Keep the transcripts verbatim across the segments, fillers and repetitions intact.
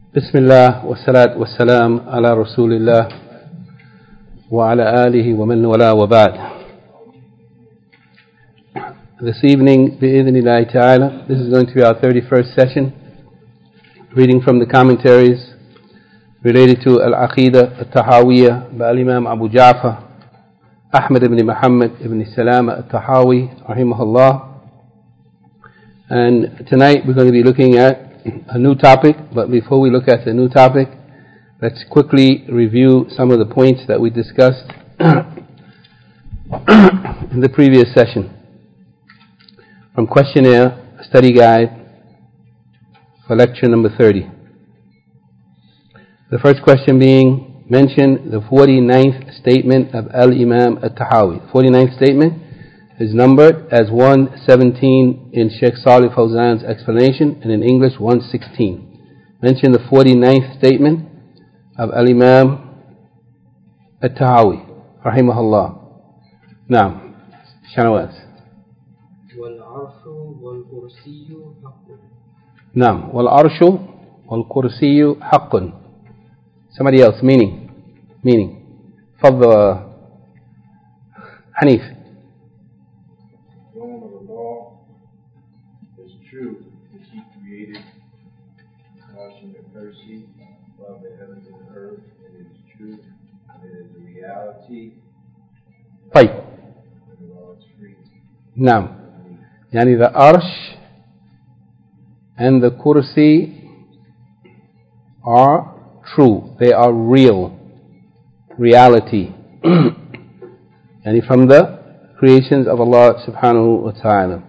بسم الله والصلاة والسلام على رسول الله وعلى آله ومن والاه وبعد. This evening, bi'idhnillahi ta'ala, this is going to be our thirty-first session, reading from the commentaries related to Al-Aqidah Al-Tahawiyah by Imam Abu Ja'far Ahmad ibn Muhammad ibn Salama Al-Tahawi rahimahullah. And tonight we're going to be looking at a new topic, but before we look at the new topic, let's quickly review some of the points that we discussed in the previous session. From questionnaire, study guide for lecture number thirty. The first question being, mention the forty-ninth statement of Al-Imam Al-Tahawi. The forty-ninth statement is numbered as one seventeen in Sheikh Salih Fawzan's explanation, and in English one sixteen. Mention the forty-ninth statement of Al-Imam Al-Tahawi rahimahullah. Now, Shanawaz. وَالْعَرْشُ وَالْكُرْسِيُّ حَقٌّ. Naam. وَالْعَرْشُ وَالْكُرْسِيُّ حَقٌّ. Somebody else, meaning. Meaning. فضل Hanif. True, which he created, washing the mercy above the heavens and the earth. It is true, it is a reality. طيب. And the law is free. نعم. يعني the arsh and the kursi are true. They are real. Reality. يعني from the creations of Allah subhanahu wa ta'ala.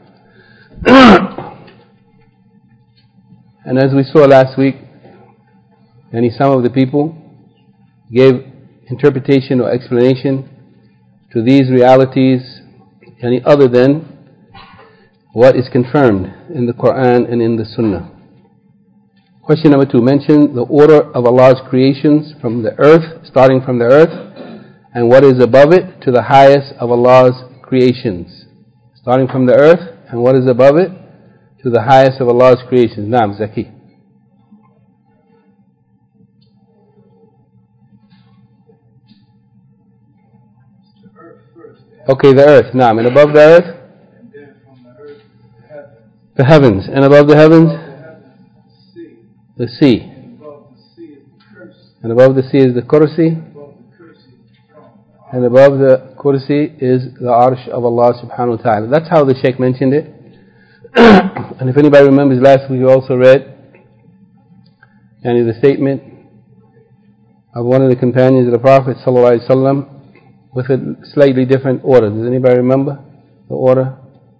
And as we saw last week, yani some of the people gave interpretation or explanation to these realities yani other than what is confirmed in the Quran and in the Sunnah. Question number two, mention the order of Allah's creations from the earth, starting from the earth, and what is above it to the highest of Allah's creations. Starting from the earth and what is above it to the highest of Allah's creations. Naam, Zaki. Okay, the earth. Naam, and above the earth? And then from the earth, the heavens. The heavens. And above the heavens? The sea. The sea. And above the sea is the kursi. And above the kursi is the arsh of Allah subhanahu wa ta'ala. That's how the Shaykh mentioned it. And if anybody remembers last week, we also read yani the statement of one of the companions of the Prophet sallallahu alaihi wasallam with a slightly different order. Does anybody remember the order?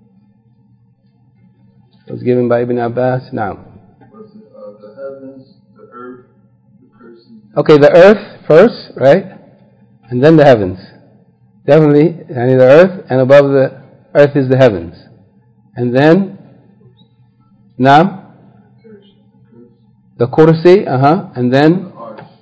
It was given by Ibn Abbas. Now. Was it, uh, the heavens, the earth, the person? Okay, the earth first, right? And then the heavens. Definitely, yani the earth, and above the earth is the heavens. And then now, the kursi, uh-huh, and then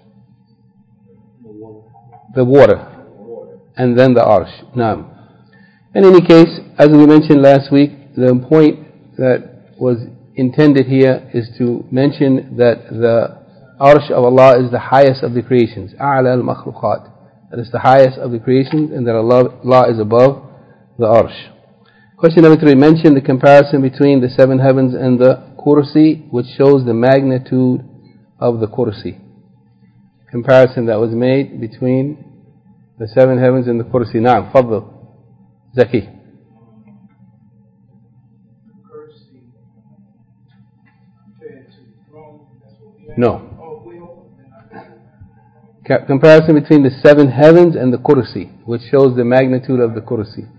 the water, and then the arsh. Now, in any case, as we mentioned last week, the point that was intended here is to mention that the arsh of Allah is the highest of the creations. A'la al-makhluqat. That is the highest of the creations, and that Allah, Allah is above the arsh. Question number three, mention the comparison between the seven heavens and the kursi, which shows the magnitude of the kursi. Comparison that was made between the seven heavens and the kursi. Naam, fadl. Zaki. No. Comparison between the seven heavens and the kursi, which shows the magnitude of the kursi.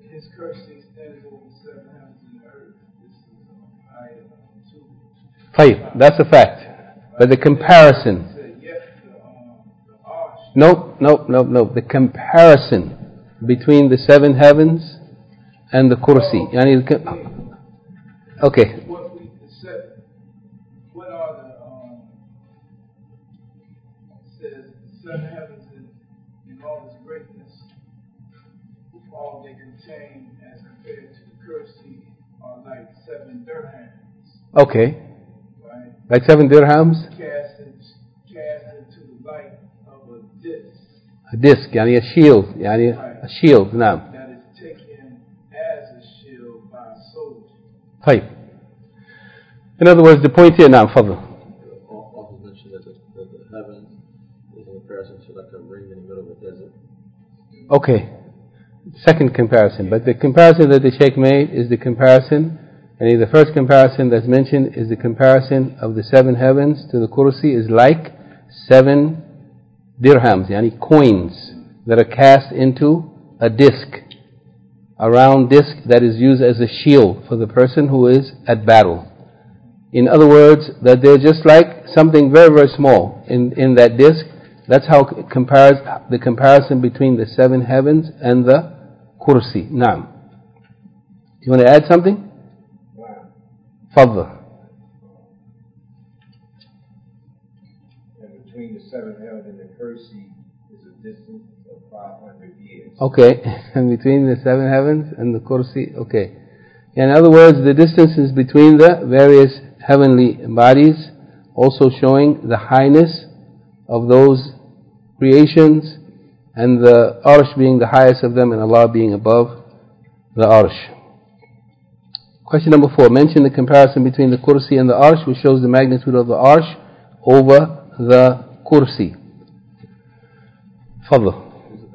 Fine, that's a fact. But the comparison. No, no, no, no. The comparison between the seven heavens and the kursi. Okay. What are the um, says seven heavens in all its greatness, all they contain as compared to the kursi are like seven dirhams. Okay. Right? Like seven dirhams? Cast into a disc, يعني a shield, يعني a shield. نعم. That is taken as a shield by a soldier. طيب. In other words, the point here, نعم فضل. Also mentioned that the, that the heaven is in comparison to like a ring in the middle of a desert. Okay. Second comparison, but the comparison that the Sheikh made is the comparison, and the first comparison that's mentioned is the comparison of the seven heavens to the kursi is like seven dirhams, yani coins that are cast into a disc, a round disc that is used as a shield for the person who is at battle. In other words, that they're just like something very, very small in, in that disc. That's how it compares the comparison between the seven heavens and the kursi. Naam. You want to add something? Fadl. And between the seven heavens and the kursi is a distance of five hundred years. Okay, and between the seven heavens and the kursi, okay. In other words, the distances between the various heavenly bodies, also showing the highness of those creations, and the arsh being the highest of them and Allah being above the arsh. Question number four. Mention the comparison between the kursi and the arsh, which shows the magnitude of the arsh over the kursi. Fadl.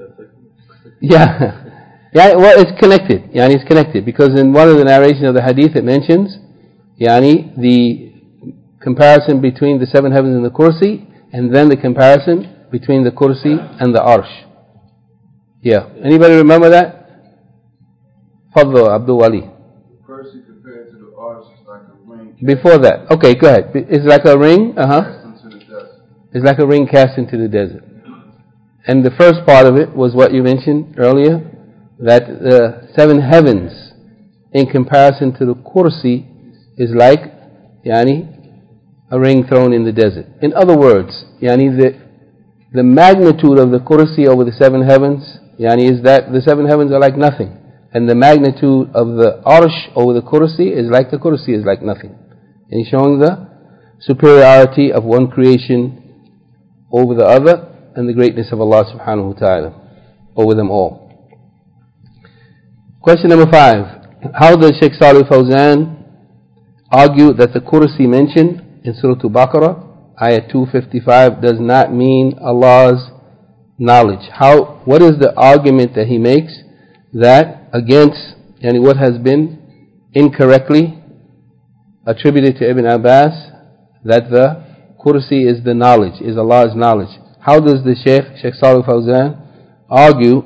Yeah. Yeah, well, it's connected. Yani, it's connected because in one of the narrations of the hadith it mentions, yani, the comparison between the seven heavens and the kursi, and then the comparison between the kursi and the arsh. Yeah. Anybody remember that? Fadl Abdul Wali. The kursi compared to the arsh is like a ring. Before that. Okay, go ahead. It's like a ring, uh-huh. Cast into the desert. It's like a ring cast into the desert. And the first part of it was what you mentioned earlier, that the seven heavens in comparison to the kursi is like, yani, a ring thrown in the desert. In other words, yani, the, the magnitude of the kursi over the seven heavens, yani, is that the seven heavens are like nothing. And the magnitude of the arsh over the kursi is like the kursi is like nothing. And he's showing the superiority of one creation over the other, and the greatness of Allah subhanahu wa ta'ala over them all. Question number five. How does Shaykh Salih Fawzan argue that the kursi mentioned in Surah Al-Baqarah, ayah two fifty-five, does not mean Allah's knowledge? How? What is the argument that he makes that against yani, what has been incorrectly attributed to Ibn Abbas, that the kursi is the knowledge, is Allah's knowledge? How does the Shaykh, Shaykh Salih Fawzan, argue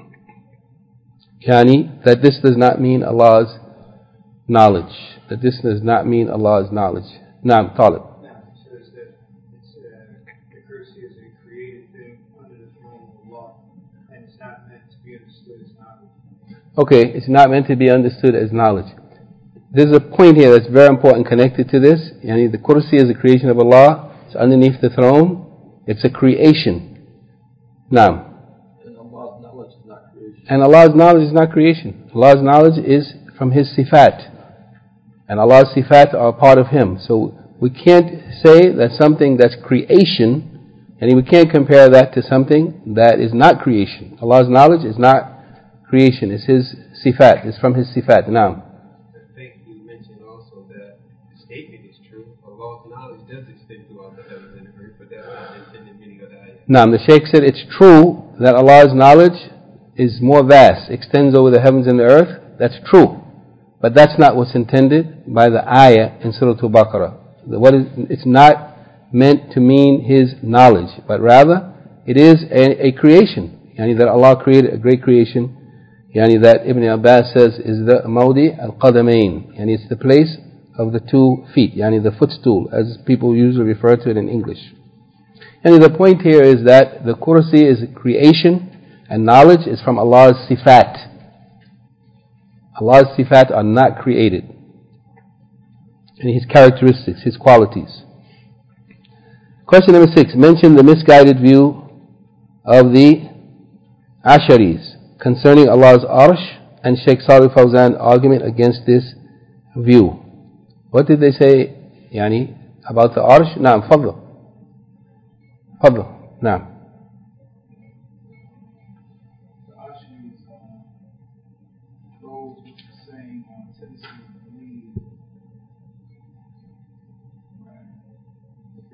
yani, that this does not mean Allah's knowledge? That this does not mean Allah's knowledge? Naam, Talib. Now, it says that it's, uh, the kursi is a created thing under the throne of Allah, and it's not meant to be understood as knowledge. Okay, it's not meant to be understood as knowledge. There's a point here that's very important connected to this. Yani, the kursi is a creation of Allah. It's underneath the throne. It's a creation. Naam. And Allah's knowledge is not creation. And Allah's knowledge is not creation. Allah's knowledge is from His sifat. And Allah's sifat are a part of Him. So we can't say that something that's creation, and we can't compare that to something that is not creation. Allah's knowledge is not creation. It's His sifat. It's from His sifat. Naam. I think you mentioned also that the statement is true. Allah's knowledge does extend throughout the heavens and the earth, but that's not the intended meaning of the ayah. Naam, the Shaykh said it's true that Allah's knowledge is more vast, extends over the heavens and the earth. That's true. But that's not what's intended by the ayah in Surah Al-Baqarah. What is, it's not meant to mean His knowledge, but rather it is a, a creation. Yani that Allah created a great creation. Yani that Ibn Abbas says is the Mawdi al-Qadamain. Yani it's the place of the two feet. Yani the footstool, as people usually refer to it in English. And the point here is that the kursi is a creation, and knowledge is from Allah's sifat. Allah's sifat are not created. And His characteristics, His qualities. Question number six. Mention the misguided view of the Asharis concerning Allah's arsh, and Shaykh Salih Fawzan's argument against this view. What did they say yani, about the arsh? Naam, fadl. Fadl. Naam.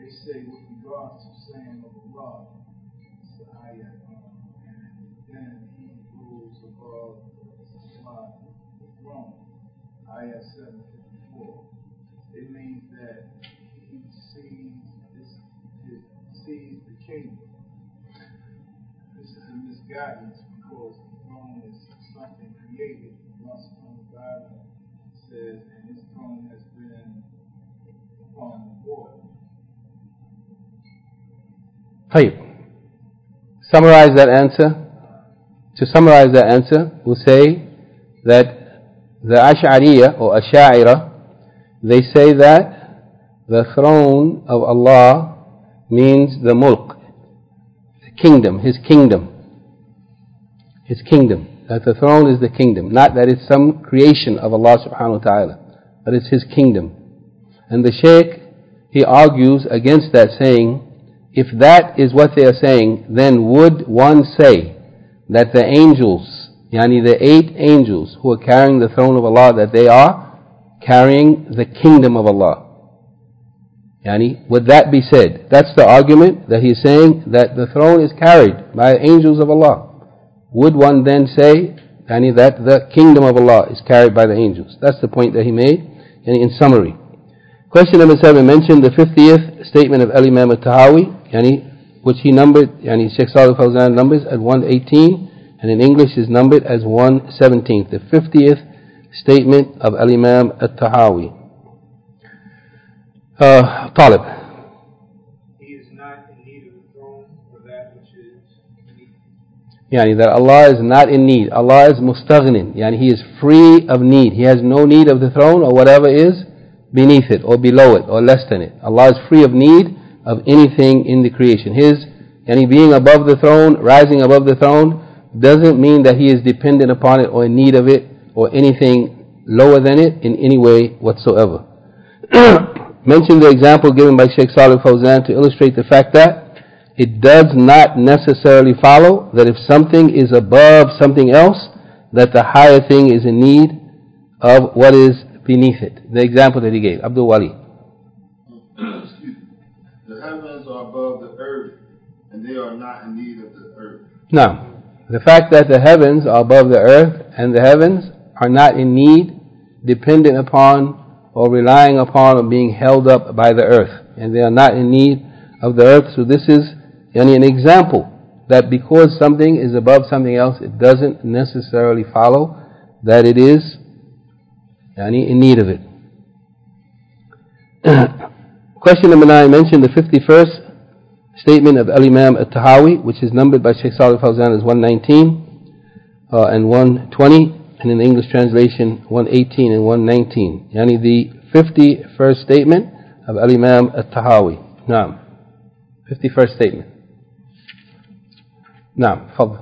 they say with regards to saying of Allah, it's the ayah, and then he rules above Allah, the throne, ayah seven fifty-four. It means that he sees this, his, sees the kingdom. This is a misguidance because the throne is something created. Allah subhanahu wa ta'ala says, and his throne has been upon the water. طيب. Summarize that answer. To summarize that answer, we'll say that the Ash'ariyah or Ash'a'ira, they say that the throne of Allah means the mulk, the kingdom, His kingdom. His kingdom. That the throne is the kingdom. Not that it's some creation of Allah subhanahu wa ta'ala, but it's His kingdom. And the Shaykh, he argues against that, saying, if that is what they are saying, then would one say that the angels, yani the eight angels who are carrying the throne of Allah, that they are carrying the kingdom of Allah? Yani, would that be said? That's the argument that he's saying, that the throne is carried by angels of Allah. Would one then say, yani, that the kingdom of Allah is carried by the angels? That's the point that he made, yani, in summary. Question number seven mentioned the fiftieth statement of Al-Imam Al-Tahawi, yani, which he numbered, yani Shaykh Salih Fawzan numbers at one eighteen, and in English is numbered as one seventeen. The fiftieth statement of Al-Imam Al-Tahawi. Uh, Talib. He is not in need of the throne for that which is beneath. Yani that Allah is not in need. Allah is mustaghnin. Yani He is free of need. He has no need of the throne or whatever is beneath it or below it or less than it. Allah is free of need of anything in the creation. His, yani being above the throne, rising above the throne, doesn't mean that He is dependent upon it or in need of it or anything lower than it in any way whatsoever. Mention the example given by Shaykh Salih Fawzan to illustrate the fact that it does not necessarily follow that if something is above something else, that the higher thing is in need of what is beneath it. The example that he gave, Abdul Wali. The heavens are above the earth, and they are not in need of the earth. Now, the fact that the heavens are above the earth and the heavens are not in need, dependent upon or relying upon or being held up by the earth, and they are not in need of the earth. So this is yani, an example that because something is above something else, it doesn't necessarily follow that it is yani, in need of it. Question number nine mentioned the fifty-first statement of Al-Imam Al-Tahawi, which is numbered by Shaykh Salih Fawzan as one nineteen uh, and one twenty, and in the English translation one eighteen and one nineteen. Yani the fifty-first statement of Al-Imam Al-Tahawi. Naam. fifty-first statement. Naam. Fadl.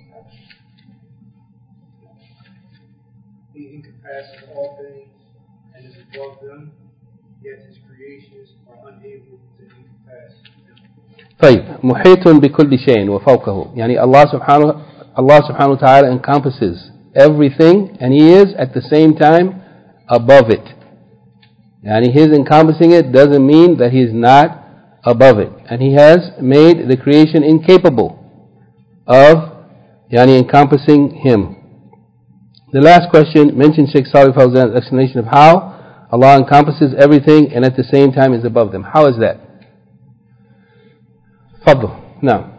He encompasses all things and is above them, yet his creations are unable to encompass him. طيب. محيط بكل شيء وفوقه. Yani Allah subhanahu, Allah subhanahu wa ta'ala encompasses everything, and He is at the same time above it. Yani His encompassing it doesn't mean that He is not above it. And He has made the creation incapable of yani encompassing Him. The last question mentioned Shaykh Salih Fawzan's explanation of how Allah encompasses everything and at the same time is above them. How is that? Fadl. Now.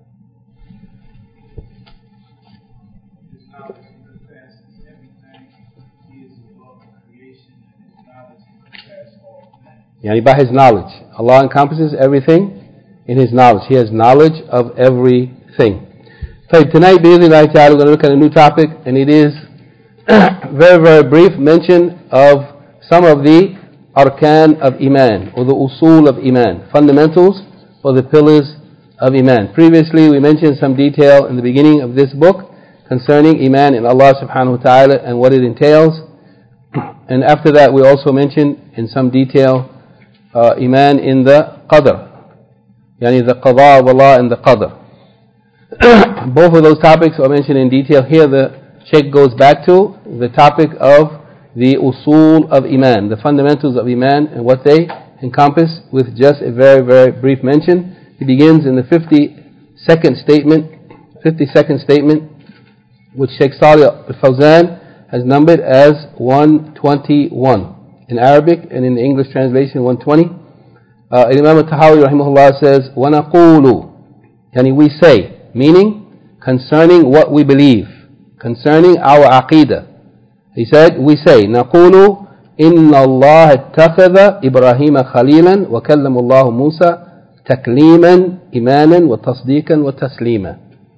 His knowledge encompasses everything. He is above the creation, and His knowledge encompasses all things. Yani by His knowledge. Allah encompasses everything in His knowledge. He has knowledge of everything. So tonight, bi'idhnillahi ta'ala, we're going to look at a new topic, and it is very, very brief mention of some of the arkan of Iman, or the usul of Iman, fundamentals or the pillars of Iman. Previously, we mentioned some detail in the beginning of this book concerning Iman in Allah subhanahu wa ta'ala and what it entails. And after that, we also mentioned in some detail uh, Iman in the Qadr, yani the Qada of Allah and the Qadr. Both of those topics are mentioned in detail. Here the Shaykh goes back to the topic of the usul of Iman, the fundamentals of Iman and what they encompass with just a very, very brief mention. He begins in the fifty-second statement, fifty-second statement, which Shaykh Salih al-Fawzan has numbered as one twenty-one in Arabic, and in the English translation one twenty. Uh, Imam al-Tahawi rahimahullah says, وَنَقُولُ, yani we say, meaning concerning what we believe, concerning our aqidah. He said, we say, نَقُولُ إِنَّ اللَّهَ اتَّخَذَ إِبْرَاهِيمَ خَلِيلًا وَكَلَّمَ اللَّهُ مُوسَى تَكْلِيمًا إِيمَانًا وَتَصْدِيقًا وَتَسْلِيمًا.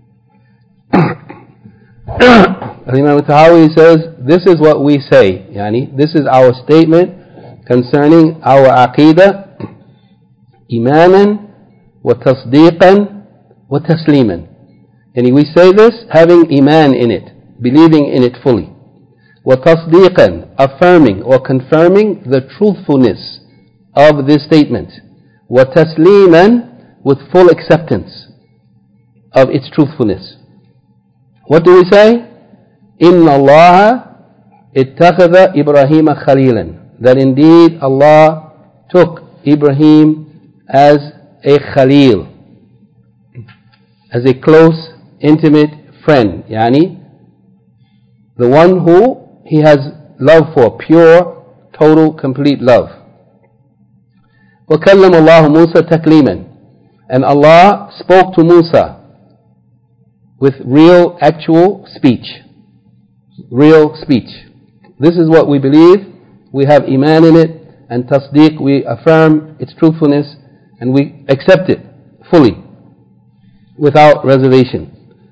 Imam al-Tahawi says, this is what we say, yani, this is our statement concerning our aqidah, إِيمَانًا وَتَصْدِيقًا وَتَسْلِيمًا. Yani we say this having iman in it, believing in it fully. وَتَصْدِيقًا, affirming or confirming the truthfulness of this statement. وَتَسْلِيمًا, with full acceptance of its truthfulness. What do we say? إِنَّ اللَّهَ اتَّخَذَ إِبْرَاهِيمَ خَلِيلًا, that indeed Allah took Ibrahim as a Khalil, as a close, intimate friend, yani the one who he has love for, pure, total, complete love. وَكَلَّمَ اللَّهُ مُوسَى تَكْلِيمًا, and Allah spoke to Musa with real, actual speech. Real speech. This is what we believe. We have iman in it, and tasdeeq, we affirm its truthfulness, and we accept it fully, without reservation.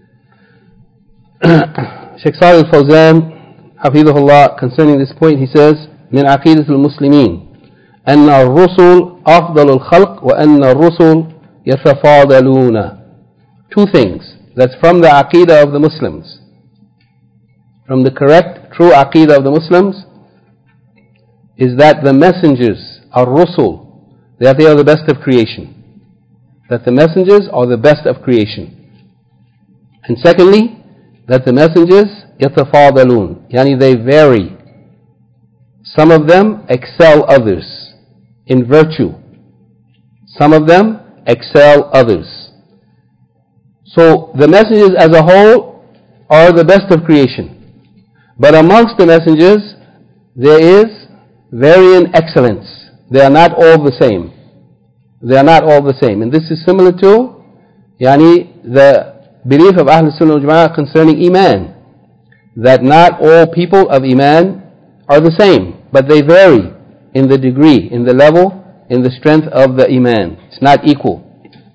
Shaykh Salih al-Fawzan, Hafidhullah, concerning this point, he says, من عقيدة المسلمين أن الرسل أفضل الخلق وأن الرسل يتفاضلون. Two things. That's from the aqidah of the Muslims. From the correct, true aqidah of the Muslims is that the messengers are rusul, that they are the best of creation. That the messengers are the best of creation. And secondly, that the messengers يتفاضلون, yani they vary. Some of them excel others in virtue. Some of them excel others. So the messengers as a whole are the best of creation. But amongst the messengers, there is varying excellence. They are not all the same. They are not all the same. And this is similar to yani, the belief of Ahl Sunnah wal Jama'ah concerning Iman. That not all people of Iman are the same, but they vary in the degree, in the level, in the strength of the Iman. It's not equal.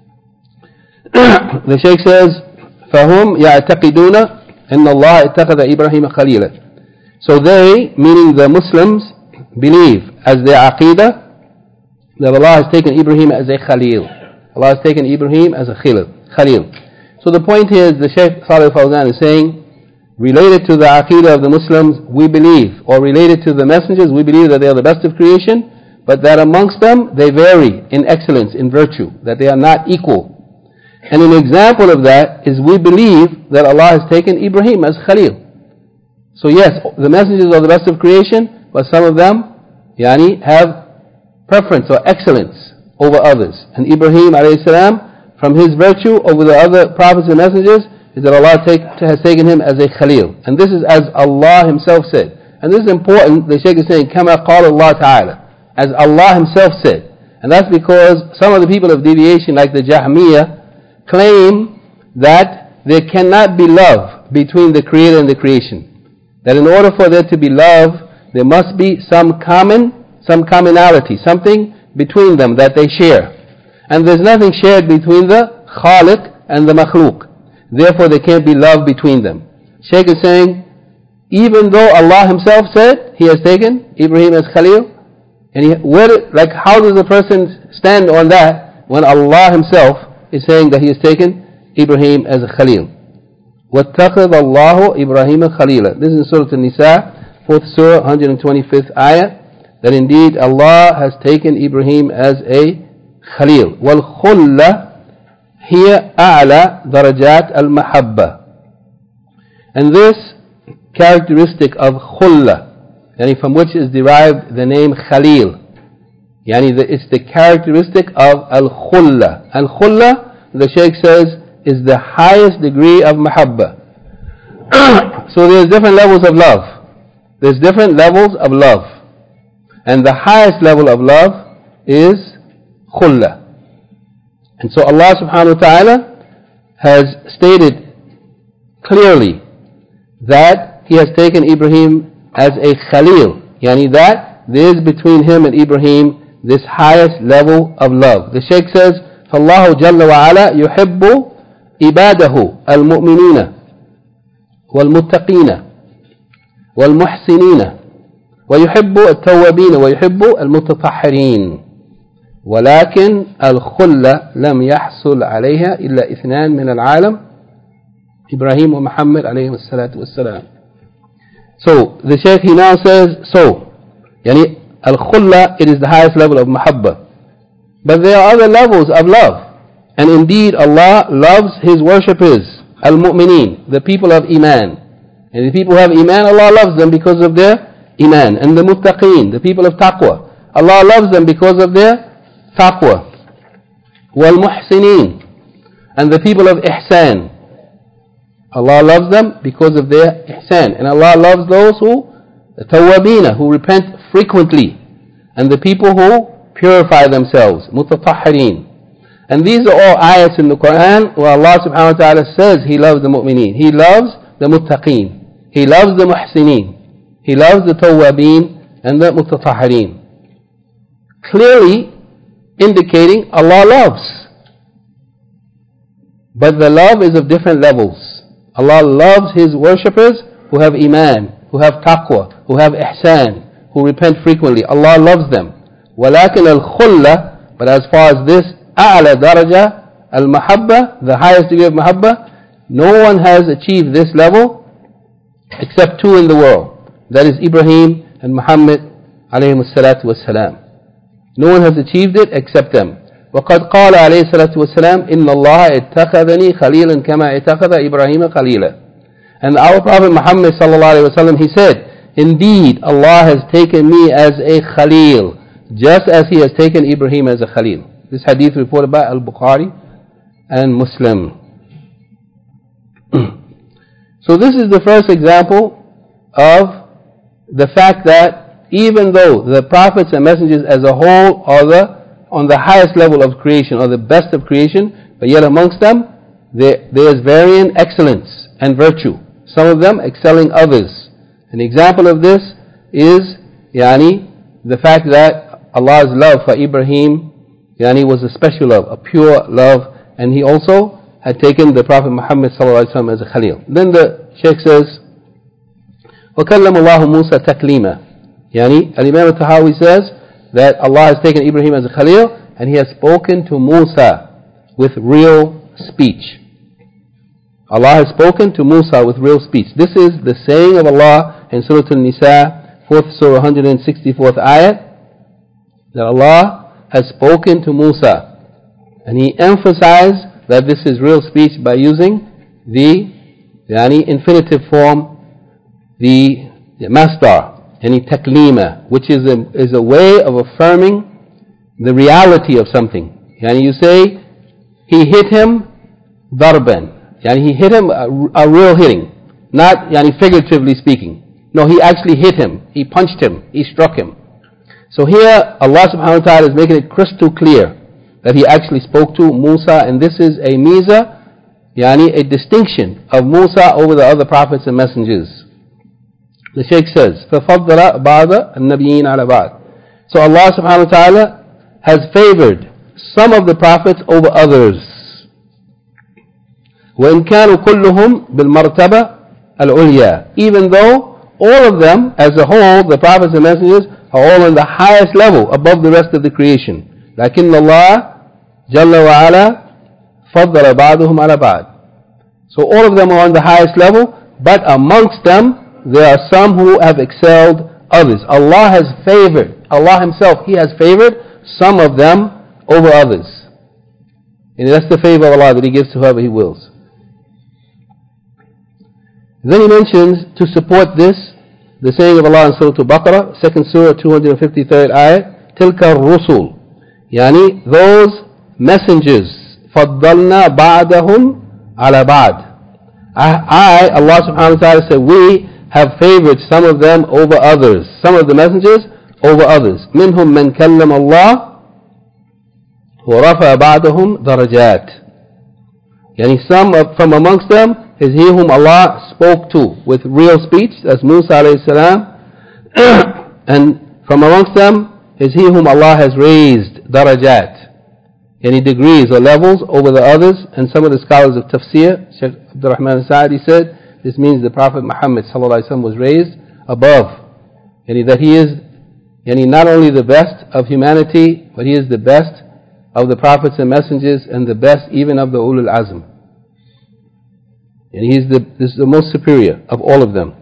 The Shaykh says, فَهُمْ يَعْتَقِدُونَ أَنَّ اللَّهَ اتَّخَذَ إِبْرَاهِيمَ خَلِيلًا. So they, meaning the Muslims, believe as their aqidah that Allah has taken Ibrahim as a Khalil. Allah has taken Ibrahim as a Khalil. So the point here is the Shaykh Salih al-Fawzan is saying, related to the aqidah of the Muslims, we believe, or related to the messengers, we believe that they are the best of creation, but that amongst them they vary in excellence, in virtue, that they are not equal. And an example of that is we believe that Allah has taken Ibrahim as Khalil. So yes, the messengers are the best of creation, but some of them yani, have preference or excellence over others. And Ibrahim alayhi salam, from his virtue over the other prophets and messengers, is that Allah take, has taken him as a Khalil. And this is as Allah Himself said. And this is important, the Shaykh is saying, كَمَا قَالَ اللَّهُ تَعَالَى, as Allah Himself said. And that's because some of the people of deviation, like the Jahmiyyah, claim that there cannot be love between the Creator and the creation. That in order for there to be love, there must be some common, some commonality, something between them that they share. And there's nothing shared between the Khaliq and the Makhluk. Therefore there can't be love between them. Shaykh is saying, even though Allah Himself said He has taken Ibrahim as Khalil, and he, where, like how does a person stand on that when Allah Himself is saying that He has taken Ibrahim as a Khalil? وَاتَّخَذَ اللَّهُ إِبْرَاهِيمَ خَلِيلًا. This is in Surah An-Nisa, fourth Surah, one hundred twenty-fifth ayah, that indeed Allah has taken Ibrahim as a Khalil. وَالْخُلَّةِ هِيَ أَعْلَى دَرَجَاتِ الْمَحَبَّةِ. And this characteristic of khulla, yani from which is derived the name Khalil, Yani the, it's the characteristic of al-khulla. Al-khulla, the Shaykh says, is the highest degree of mahabba. So there's different levels of love. There's different levels of love. And the highest level of love is khulla. And so Allah subhanahu wa ta'ala has stated clearly that He has taken Ibrahim as a Khalil. Yani that there is between him and Ibrahim this highest level of love. The Shaykh says, فَاللَّهُ جَلَّ وَعَلَى يُحِبُّ عِبَادَهُ الْمُؤْمِنِينَ وَالْمُتَّقِينَ وَالْمُحْسِنِينَ ويحب التوابين ويحب المتطهرين ولكن الخلة لم يحصل عليها إلا اثنان من العالم إبراهيم ومحمد عليهم الصلاة والسلام. So the Shaykh he now says, so يعني الخلة, it is the highest level of mahabba, but there are other levels of love, and indeed Allah loves His worshippers, al-mu'mineen, the people of iman, and the people who have iman, Allah loves them because of their iman. And the muttaqeen, the people of taqwa, Allah loves them because of their taqwa. Wal muhsineen, and the people of ihsan, Allah loves them because of their ihsan. And Allah loves those who, the tawwabina, who repent frequently, and the people who purify themselves, mutatahhareen. And these are all ayats in the Quran where Allah subhanahu wa ta'ala says He loves the mu'mineen. He loves the muttaqeen. He loves the muhsineen. He loves the tawwabin and the mutatahhareen. Clearly indicating Allah loves. But the love is of different levels. Allah loves His worshippers who have iman, who have taqwa, who have ihsan, who repent frequently. Allah loves them. وَلَكِنَ الْخُلَّةِ, but as far as this أعلى درجة المحبة, the highest degree of mahabba, no one has achieved this level except two in the world. That is Ibrahim and Muhammad alayhim as-salatu was-salam. No one has achieved it except them. وقد قال عليه الصلاة والسلام إن الله اتخذني خليلا كما اتخذ إبراهيم خليلا. And our Prophet Muhammad sallallahu alayhi wa sallam, he said, indeed Allah has taken me as a Khalil, just as He has taken Ibrahim as a Khalil. This hadith reported by Al-Bukhari and Muslim. So this is the first example of the fact that even though the prophets and messengers as a whole are the, on the highest level of creation, or the best of creation, but yet amongst them there, there is varying excellence and virtue, some of them excelling others. An example of this is yani, the fact that Allah's love for Ibrahim yani, was a special love, a pure love, and He also had taken the Prophet Muhammad sallallahu alaihi wasallam as a Khalil. Then the Shaykh says, وَكَلَّمَ اللَّهُ مُوسَى تَكْلِيمًا. Yani, Al-Imam al-Tahawi says that Allah has taken Ibrahim as a Khalil, and He has spoken to Musa with real speech. Allah has spoken to Musa with real speech. This is the saying of Allah in Surah An-Nisa, fourth Surah, one hundred sixty-fourth ayat, that Allah has spoken to Musa, and He emphasized that this is real speech by using the yani, infinitive form, the, the masdar, yani taklima, which is a, is a way of affirming the reality of something. Yani you say, he hit him darban, yani he hit him a, a real hitting, not yani figuratively speaking. No, he actually hit him, he punched him, he struck him. So here Allah subhanahu wa ta'ala is making it crystal clear that He actually spoke to Musa, and this is a miza, yani a distinction of Musa over the other prophets and messengers. The Shaykh says, فَفَضَّلَ بَعْضَ النَّبِيِّينَ عَلَى بَعْضٍ. So Allah subhanahu wa ta'ala has favored some of the prophets over others. وَإِنْ كَانُوا كُلُّهُمْ بِالْمَرْتَبَةِ الْعُلْيَا. Even though all of them, as a whole, the prophets and messengers, are all on the highest level, above the rest of the creation. لكن الله جل وعلا فضل بعضهم على بعض. So all of them are on the highest level, but amongst them there are some who have excelled others. Allah has favored, Allah Himself, He has favored some of them over others. And that's the favor of Allah that He gives to whoever He wills. Then He mentions, to support this, the saying of Allah in Surah Al-Baqarah, second Surah, two hundred fifty-third ayah, تلك الرسل يعني those messengers فضلنا بعضهم على بعض. I, Allah subhanahu wa ta'ala said, we have favored some of them over others, some of the messengers over others. منهم من كلم الله ورفع بعضهم درجات. Yani some of, from amongst them is he whom Allah spoke to with real speech, that's Musa alayhi salam. And from amongst them is he whom Allah has raised darajat, yani degrees or levels over the others. And some of the scholars of tafsir, Shaykh Abdul Rahman al-Sa'di said, this means the Prophet Muhammad sallallahu alaihi wasallam was raised above, yani that he is yani not only the best of humanity, but he is the best of the prophets and messengers, and the best even of the ulul azm. And he is the, this is the most superior of all of them.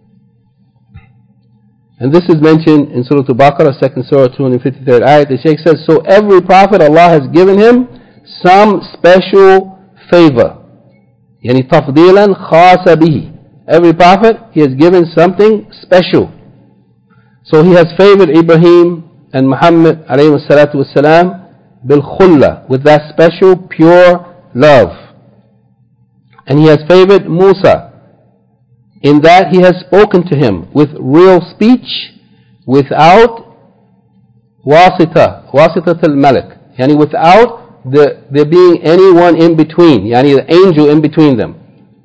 And this is mentioned in Surah Al-Baqarah, second surah, two hundred fifty-third ayat. The Shaykh says, so every prophet Allah has given him some special favor. Yani tafdilan khasa bihi. Every prophet, he has given something special. So he has favored Ibrahim and Muhammad alayhi salatu wassalam bil khulla, with that special pure love. And he has favored Musa in that he has spoken to him with real speech, without wasita, wasita al-malik, yani without the, there being anyone in between, yani the angel in between them.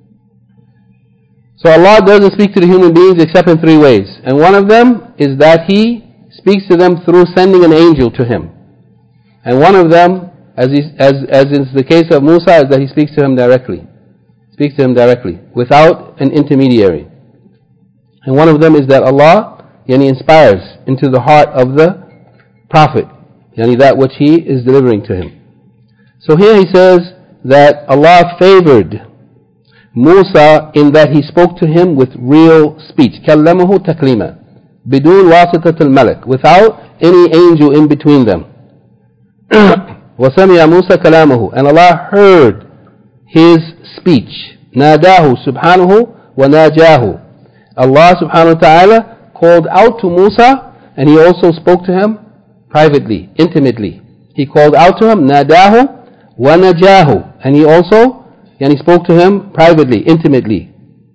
So Allah doesn't speak to the human beings except in three ways. And one of them is that He speaks to them through sending an angel to him. And one of them, as, he, as, as is the case of Musa, is that he speaks to him directly. Speaks to him directly, without an intermediary. And one of them is that Allah yani, inspires into the heart of the Prophet, yani that which he is delivering to him. So here he says that Allah favored Musa in that he spoke to him with real speech. كَلَّمَهُ تَكْلِيمًا بِدُونْ وَاسِطَةِ الْمَلَكِ, without any angel in between them. وَسَمِعَ مُوسَى كَلَامَهُ, and Allah heard his speech. نَادَاهُ سُبْحَانَهُ وَنَاجَاهُ. Allah subhanahu wa ta'ala called out to Musa, and he also spoke to him privately, intimately. He called out to him, نَادَاهُ وَنَجَاهُ, and he also and he spoke to him privately, intimately.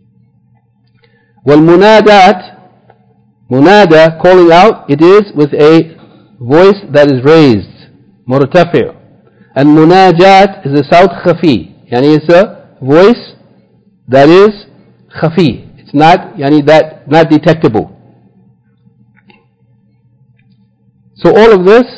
وَالْمُنَادَاتِ, munada, calling out, it is with a voice that is raised, مرتفع. And munajat is a sound khafi, yani it's a voice that is khafi. It's not, yani that, not detectable. So all of this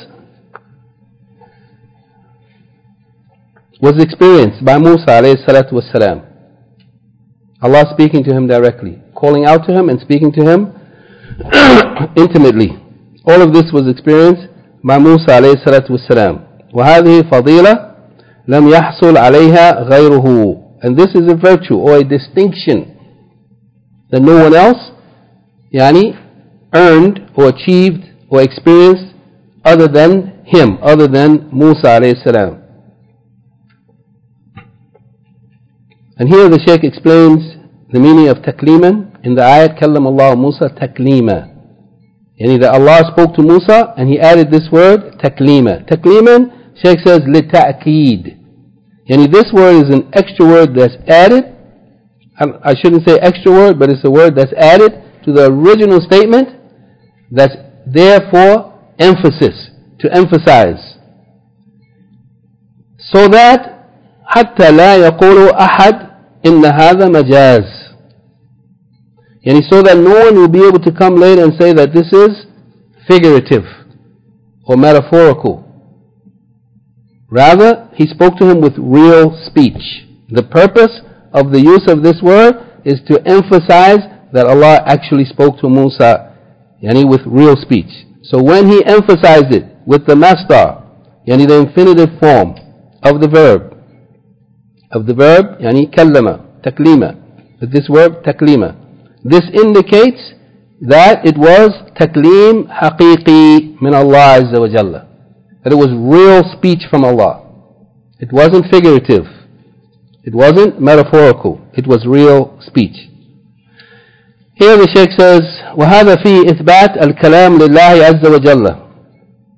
was experienced by Musa alayhi salatu wassalam. Allah speaking to him directly, calling out to him and speaking to him intimately. All of this was experienced by Musa alayhi salatu wassalam. وَهَذِهِ فَضِيلَةٌ لَمْ يَحْصُلْ عَلَيْهَا غَيْرُهُ. And this is a virtue or a distinction that no one else yani, earned or achieved or experienced other than him, other than Musa alayhi salam. And here the Shaykh explains the meaning of takliman in the ayat كَلَّمَ اللَّهُ مُوسَى تَكْلِيمًا. Yani that Allah spoke to Musa and he added this word taklima. Takliman, Shaykh says لِتَأْكِيد. Yani this word is an extra word that's added. I shouldn't say extra word, but it's a word that's added to the original statement that's there for emphasis, to emphasize. So that حتى لا يقول أحد إن هذا مجاز. Yani so that no one will be able to come later and say that this is figurative or metaphorical. Rather, he spoke to him with real speech. The purpose of the use of this word is to emphasize that Allah actually spoke to Musa yani with real speech. So when he emphasized it with the masdar, yani the infinitive form of the verb, of the verb, yani kallama, taklima, with this word taklima, this indicates that it was taklim haqiqi min Allah Azza wa Jalla, that it was real speech from Allah. It wasn't figurative, it wasn't metaphorical, it was real speech. Here the Shaykh says, وَهَذَا فِي إِثْبَاتِ الْكَلَامِ لِلَّهِ عَزَّ وَجَلَّ.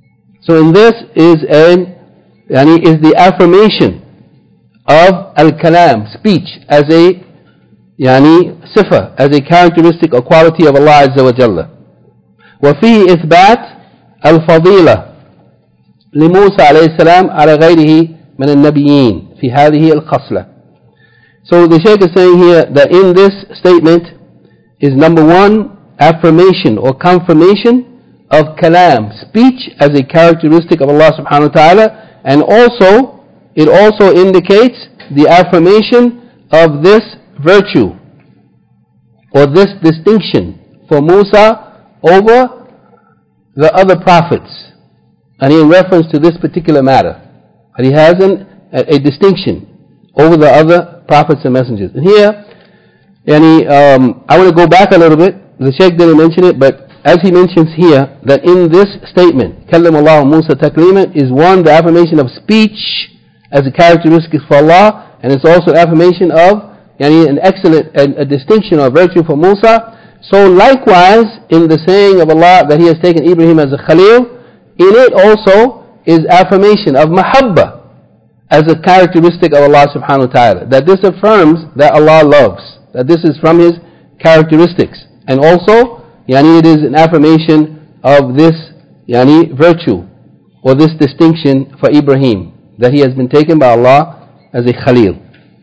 So in this is a, yani is the affirmation of al-kalam, speech, as a yani sifa, as a characteristic or quality of Allah Azza wa Jalla. وفيه إثبات الفضيلة لموسى عليه السلام على غيره من النبيين في هذه الخصلة. So the Shaykh is saying here that in this statement is number one, affirmation or confirmation of kalam, speech, as a characteristic of Allah subhanahu wa ta'ala, and also it also indicates the affirmation of this virtue or this distinction for Musa over the other prophets, and in reference to this particular matter, and he has an, a, a distinction over the other prophets and messengers. And here, yani, um, I want to go back a little bit. The Shaykh didn't mention it, but as he mentions here, that in this statement, كَلَّمَ اللَّهُ مُوسَى تَكْلِيمًا, is one, the affirmation of speech as a characteristic for Allah, and it's also an affirmation of yani, an excellent a, a distinction or virtue for Musa. So likewise, in the saying of Allah that He has taken Ibrahim as a Khalil, in it also is affirmation of mahabba as a characteristic of Allah subhanahu wa ta'ala. That this affirms that Allah loves, that this is from His characteristics. And also, yani it is an affirmation of this yani virtue or this distinction for Ibrahim, that he has been taken by Allah as a Khalil.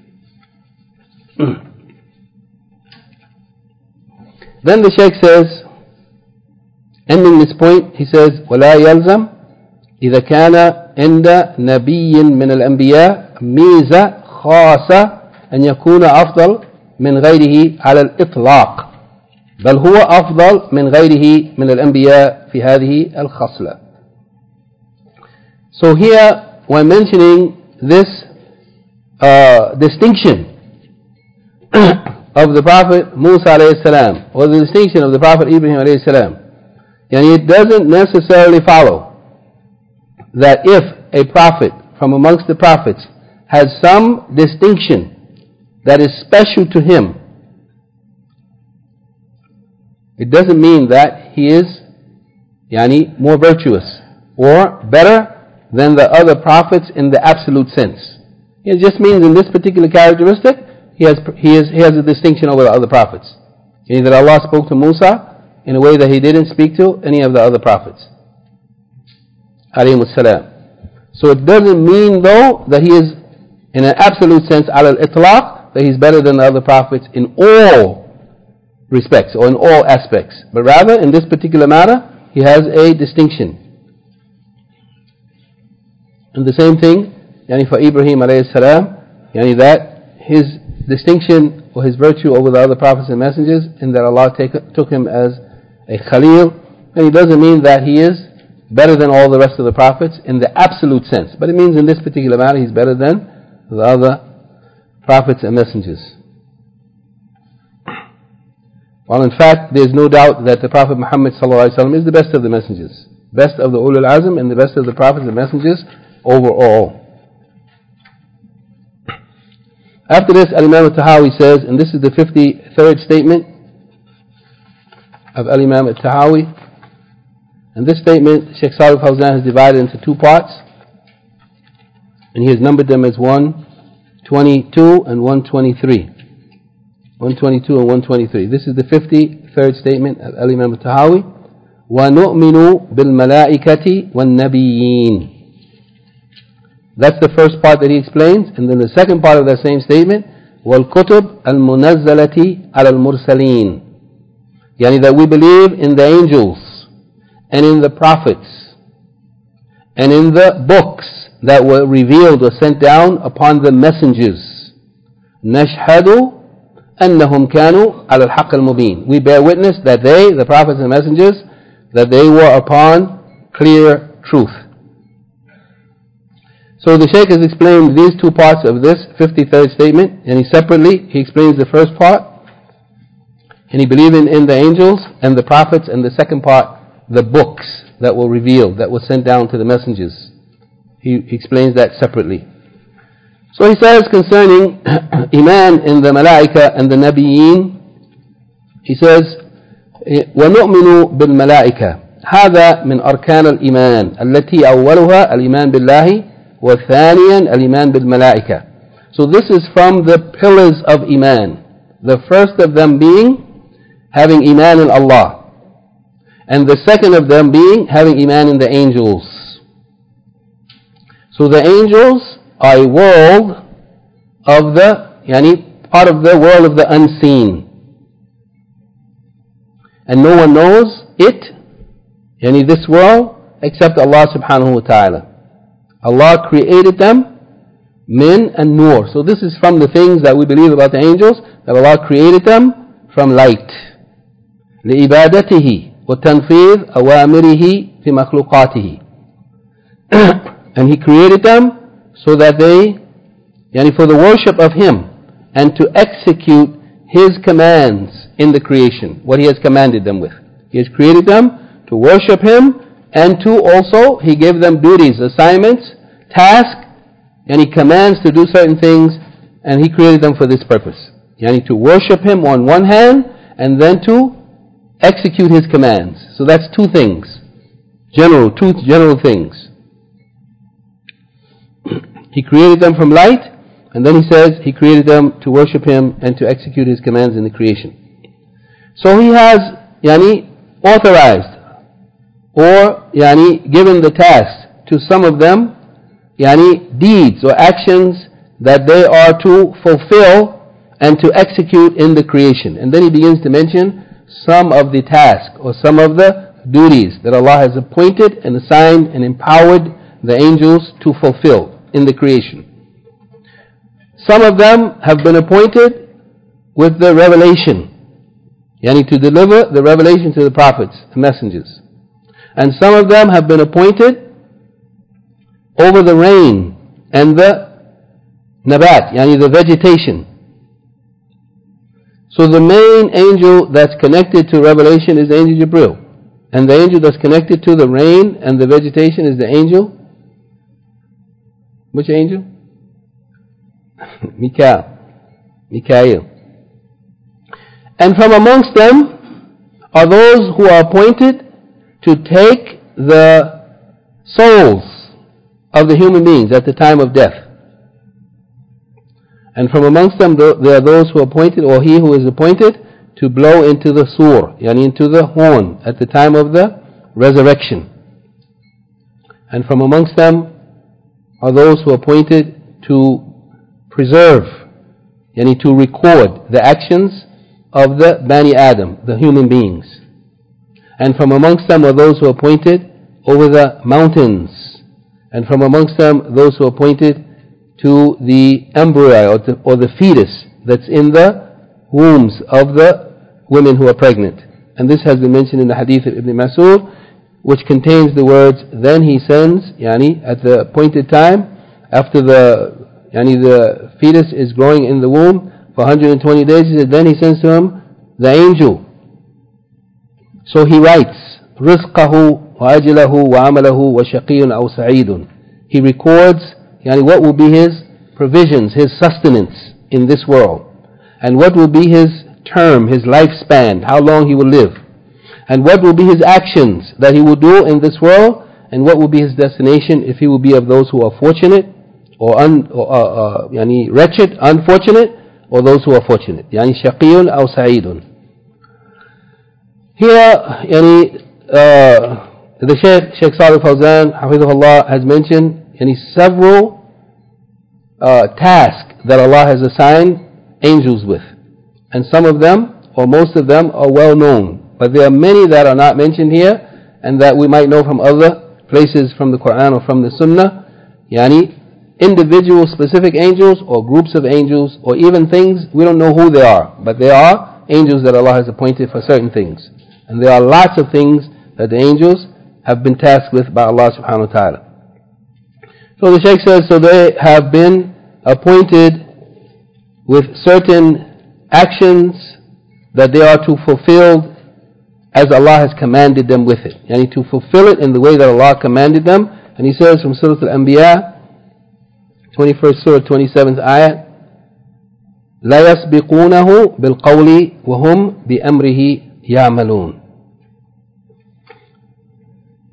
Then the Shaykh says, ending this point, he says, وَلَا يَلْزَمْ إِذَا كَانَ عند نبي من الأنبياء ميزة خاصة أن يكون أفضل من غيره على الإطلاق، بل هو أفضل من غيره من الأنبياء في هذه الخصلة. So here, when mentioning this uh, distinction of the Prophet Musa alayhi salam, or the distinction of the Prophet Ibrahim alayhi salam, and it doesn't necessarily follow that if a prophet from amongst the prophets has some distinction that is special to him, it doesn't mean that he is yani, more virtuous or better than the other prophets in the absolute sense. It just means in this particular characteristic, he has he is he has a distinction over the other prophets. Meaning that Allah spoke to Musa in a way that He didn't speak to any of the other prophets. Alayhimus salam. So it doesn't mean though that he is in an absolute sense ala al-itlaq, that he's better than the other prophets in all respects or in all aspects. But rather in this particular matter, he has a distinction. And the same thing, yani for Ibrahim alayhi salam, yani that his distinction or his virtue over the other prophets and messengers, in that Allah take, took him as a Khalil, and it doesn't mean that he is better than all the rest of the prophets in the absolute sense, but it means in this particular matter he's better than the other prophets and messengers. While in fact there is no doubt that the Prophet Muhammad sallallahu alaihi wasallam is the best of the messengers, best of the Ulul Azm and the best of the prophets and messengers overall. After this, Al-Imam al-Tahawi says, and this is the fifty-third statement of Al-Imam al-Tahawi, and this statement Shaykh Salih Fawzan has divided into two parts, and he has numbered them as one twenty-two and one twenty-three. one twenty-two and one twenty-three. This is the fifty-third statement of Al-Imam al-Tahawi. وَنُؤْمِنُ بِالْمَلَائِكَةِ وَالنَّبِيِّينَ. That's the first part that he explains, and then the second part of that same statement, وَالْكُتُبْ الْمُنَزَّلَةِ عَلَى الْمُرْسَلِينَ, yani that we believe in the angels and in the prophets and in the books that were revealed or sent down upon the messengers. نَشْهَدُ أَنَّهُمْ كَانُوا عَلَى الْحَقِّ الْمُبِينَ. We bear witness that they, the prophets and messengers, that they were upon clear truth. So the Shaykh has explained these two parts of this fifty-third statement, and he separately, he explains the first part, and he believes in, in the angels and the prophets, and the second part, the books that were revealed, that were sent down to the messengers. He, he explains that separately. So he says concerning Iman in the Malaika and the Nabiyeen, he says, وَنُؤْمِنُ بِالْمَلَائِكَةِ, هذا من أركان الإيمان التي أولها الإيمان بالله وثانيا الإيمان بالملائكة. So this is from the pillars of Iman. The first of them being having Iman in Allah. And the second of them being having Iman in the angels. So the angels are a world of the, yani part of the world of the unseen. And no one knows it, yani this world, except Allah subhanahu wa ta'ala. Allah created them, min and nur. So this is from the things that we believe about the angels, that Allah created them from light. لِعِبَادَتِهِ وَتَنْفِيذ أَوَامِرِهِ فِي مَخْلُقَاتِهِ. And He created them so that they, yani for the worship of Him, and to execute His commands in the creation, what He has commanded them with. He has created them to worship Him, and to also, He gave them duties, assignments, tasks, and He commands to do certain things, and He created them for this purpose. Yani to worship Him on one hand, and then to execute His commands. So that's two things. General, two general things. He created them from light, and then He says He created them to worship Him and to execute His commands in the creation. So He has, yani, authorized or yani given the task to some of them, yani deeds or actions that they are to fulfill and to execute in the creation. And then He begins to mention some of the tasks or some of the duties that Allah has appointed and assigned and empowered the angels to fulfill in the creation. Some of them have been appointed with the revelation, yani to deliver the revelation to the prophets, the messengers. And some of them have been appointed over the rain and the nabat, yani the vegetation. So the main angel that's connected to revelation is the angel Jibril. And the angel that's connected to the rain and the vegetation is the angel, which angel? Mikael. Mikael. And from amongst them are those who are appointed to take the souls of the human beings at the time of death. And from amongst them there are those who are appointed, or he who is appointed, to blow into the sur, yani into the horn, at the time of the resurrection. And from amongst them are those who are appointed to preserve, yani to record the actions of the Bani Adam, the human beings. And from amongst them are those who are appointed over the mountains. And from amongst them those who are appointed to the embryo or the, or the fetus that's in the wombs of the women who are pregnant. And this has been mentioned in the hadith of Ibn Mas'ud, which contains the words, then He sends, yani at the appointed time, after the, yani the fetus is growing in the womb for one hundred twenty days, He said, then He sends to him the angel. So He writes, رِزْقَهُ وَأَجْلَهُ وَعَمَلَهُ وَشَقِيٌّ أَوْ سَعِيدٌ. He records, yani what will be his provisions, his sustenance in this world, and what will be his term, his lifespan, how long he will live, and what will be his actions that he will do in this world, and what will be his destination, if he will be of those who are fortunate or, un, or uh, uh, yani wretched, unfortunate, or those who are fortunate. Yani shaqiyun aw sa'idun. Here, yani, uh, the Shaykh, Shaykh Salih Fawzan, Hafidhullah, has mentioned yani several uh, tasks that Allah has assigned angels with. And some of them, or most of them, are well known. But there are many that are not mentioned here, and that we might know from other places from the Quran or from the Sunnah. Yani, individual specific angels, or groups of angels, or even things, we don't know who they are. But they are angels that Allah has appointed for certain things. And there are lots of things that the angels have been tasked with by Allah subhanahu wa ta'ala. So the Shaykh says, so they have been appointed with certain actions that they are to fulfill as Allah has commanded them with it. Yani to fulfill it in the way that Allah commanded them. And He says from Surah Al-Anbiya, twenty-first Surah, twenty-seventh ayah, لا يسبقونه بالقول وهم بأمره يعملون.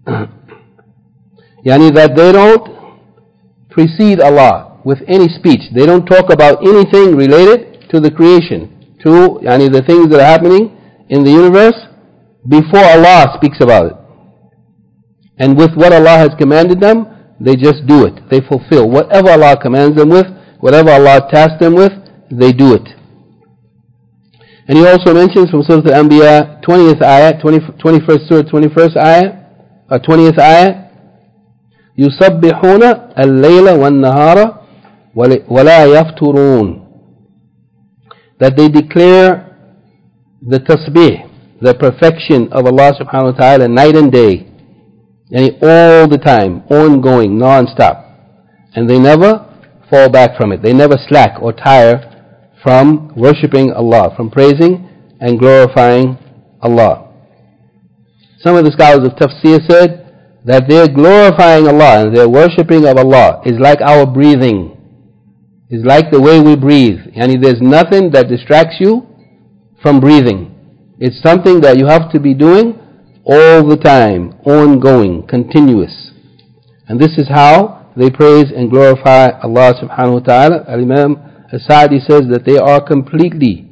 Yani that they don't precede Allah with any speech. They don't talk about anything related to the creation, to yani the things that are happening in the universe before Allah speaks about it. And with what Allah has commanded them, they just do it. They fulfill whatever Allah commands them with, whatever Allah tasks them with, they do it. And he also mentions from Surah Al-Anbiya, twentieth ayah, twenty-first Surah, twenty-first ayah, or twentieth ayah, يُسَبِّحُونَ اللَّيْلَ وَالنَّهَارَ وَلَا يَفْتُرُونَ, that they declare the tasbih, the perfection of Allah subhanahu wa ta'ala night and day, and all the time, ongoing, non-stop. And they never fall back from it. They never slack or tire from worshipping Allah, from praising and glorifying Allah. Some of the scholars of tafsir said that their glorifying Allah and their worshipping of Allah is like our breathing, is like the way we breathe. Yani there's nothing that distracts you from breathing. It's something that you have to be doing all the time, ongoing, continuous. And this is how they praise and glorify Allah subhanahu wa ta'ala. Al-Imam As-Sa'di says that they are completely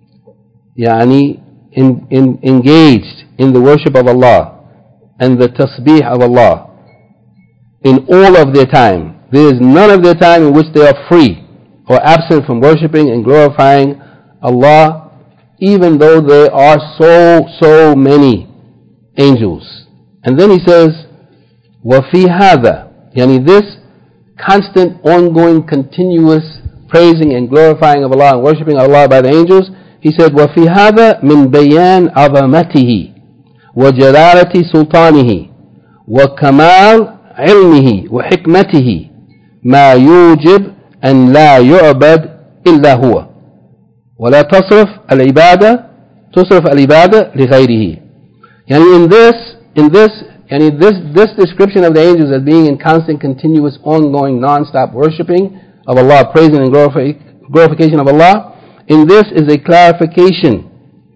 yani, in, in, engaged in the worship of Allah and the tasbih of Allah in all of their time. There is none of their time in which they are free or absent from worshipping and glorifying Allah, even though there are so, so many angels. And then he says, وَفِي هَذَا, yani this constant, ongoing, continuous praising and glorifying of Allah and worshipping Allah by the angels, he said, وَفِي هَذَا مِنْ بَيَانِ عَظَمَتِهِ وَجَلَالَةِ سُلْطَانِهِ وَكَمَالِ عِلْمِهِ وَحِكْمَتِهِ مَا يُوجِبْ أَنْ لَا يُعْبَدْ إِلَّا هُوَ وَلَا تَصْرِفْ الْعِبَادَةِ تُصْرِفْ الْعِبَادَةِ لِغَيْرِهِ. Yani in this, in this, yani this, this description of the angels as being in constant, continuous, ongoing, non-stop worshipping of Allah, praising and glorification of Allah, in this is a clarification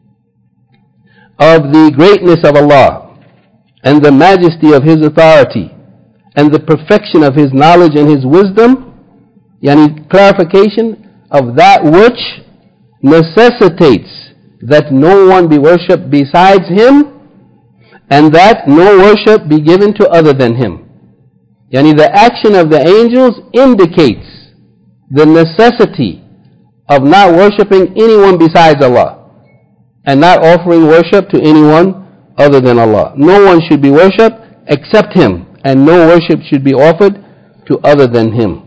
of the greatness of Allah and the majesty of His authority and the perfection of His knowledge and His wisdom, yani clarification of that which necessitates that no one be worshipped besides Him and that no worship be given to other than Him. Yani the action of the angels indicates the necessity of not worshipping anyone besides Allah and not offering worship to anyone other than Allah. No one should be worshipped except Him, and no worship should be offered to other than Him.